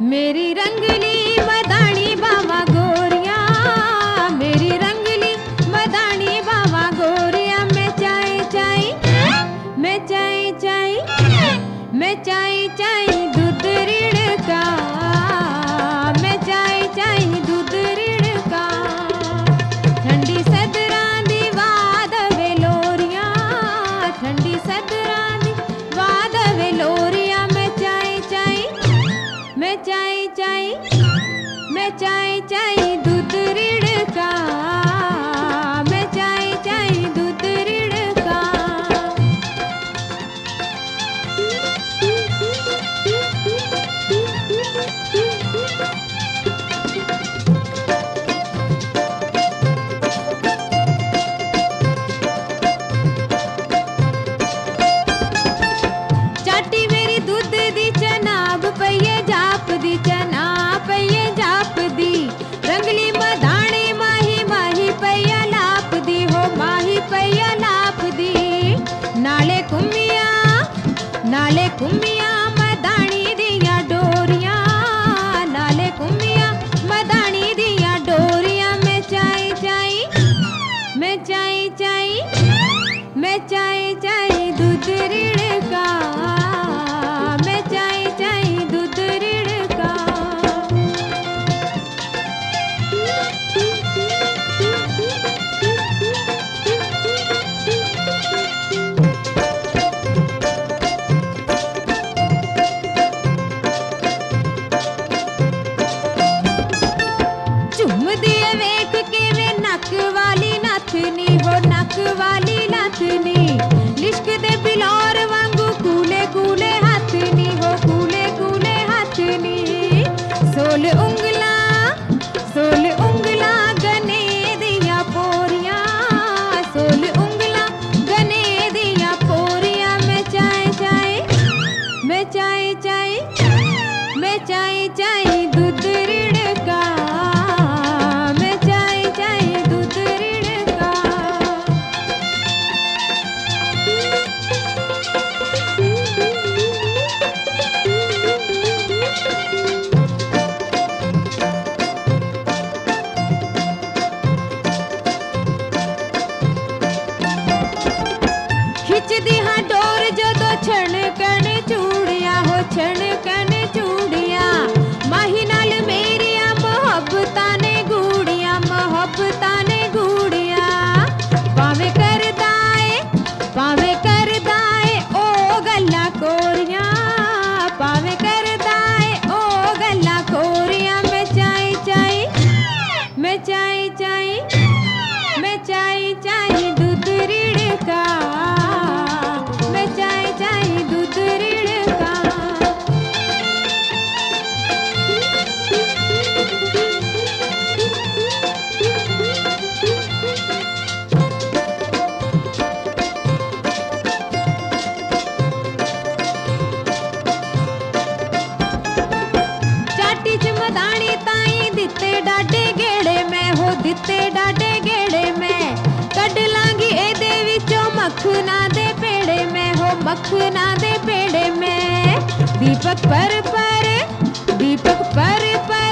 मेरी रंगली मदानी बाबा गोरिया, मेरी रंगली मदानी बाबा गोरिया। मैं चाय चाय, मैं चाय चाय, मैं चाय चाय दूध रिड़का, मैं चाय चाय दूध रिड़का। ठंडी सदरां दी वाद वेलोरिया, ठंडी सदरां दी वाद वेलोरिया। मैं चाय चाय, मैं चाय चाय, मैं चाय चाय दूध रिड़का, मैं चाय चाय दूध रिड़का। चाटी मेरी दूध दी चनाब पईए जाप दी, चना पईए जाप दी। रंगली मदानी माही माही पईया लाप दी, हो माही पईया लाप दी। नाले कुम्मिया, नाले कुम्मिया मदानी दिया डोरिया, नाले कुम्मिया मदानी दिया डोरिया। मैं चाय चाय, मैं चाय चाय, मैं चाय चाय दूध रिड़का, मैं चाय चाय दूध रिड़का। चुम दिए वेख के वे नक वाली नथनी, हो नक वाली नथनी। लिश्क दे बिलौर वांगू कूले कूले हथनी, हो कूले कूले हथनी। सोल उंगला, सोल उंगला गने दिया पोरिया, सोल उंगला गने दिया पोरिया। मैं चाय चाय, मैं चाय चाय, मैं चाय चाय दूध रिड़का, मैं चाय चाय दूध रिड़का। खिच दी हाँ डोर जदों छण कण चूड़िया, हो छण कण चूड़िया। माही नाल मेरिया मोहब्बतां ने गूड़िया, मोहब्बतां ने गूड़िया। भावें करदा ए, भावें करदा ए ओ गल्लां कोरियां, भावें करदा ए ओ गल्लां कोरियां। मैं चाय चाय, मैं चाय चाय, मैं चाय चाय दूध रिड़का, मैं चाय चाय दूध रिड़का। चाटी च मदानी ताई दिते डाडे गेड़े मैं, हो दिते डाडे गेड़े मैं। कड लांगी एदे विचों मखना दे पेड़े मैं, हो मखना दे पेड़े मैं। दीपक पर पर, दीपक पर पर